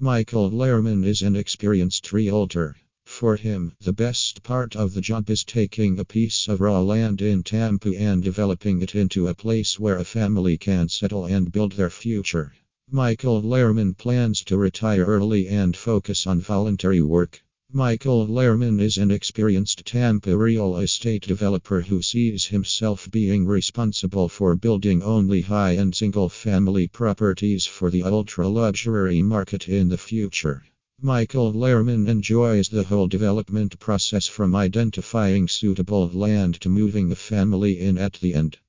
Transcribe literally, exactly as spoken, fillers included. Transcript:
Michael Lehrman is an experienced realtor. For him, the best part of the job is taking a piece of raw land in Tampa and developing it into a place where a family can settle and build their future. Michael Lehrman plans to retire early and focus on voluntary work. Michael Lehrman is an experienced Tampa real estate developer who sees himself being responsible for building only high-end single-family properties for the ultra-luxury market in the future. Michael Lehrman enjoys the whole development process from identifying suitable land to moving the family in at the end.